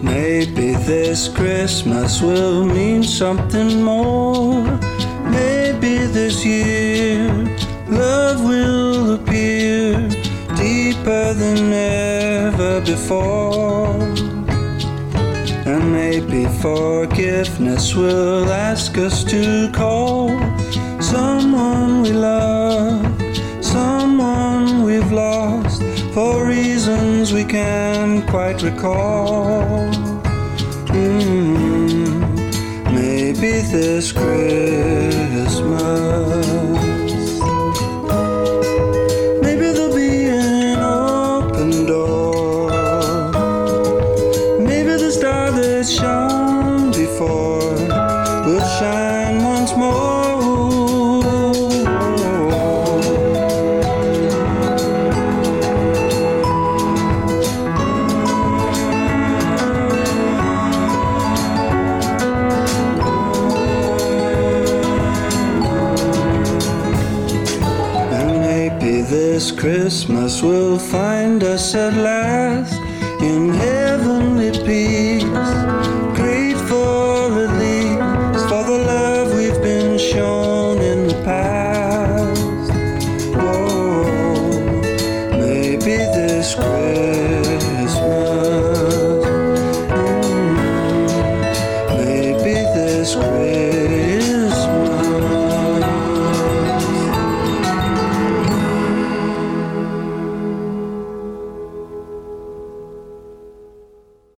Maybe this Christmas will mean something more. Maybe this year love will appear deeper than ever before. And maybe forgiveness will ask us to call someone we love, someone we've lost, for reasons we can't quite recall. Maybe this Christmas, maybe there'll be an open door. Maybe the star that shone before will shine once more. This Christmas will find us at last in heavenly peace,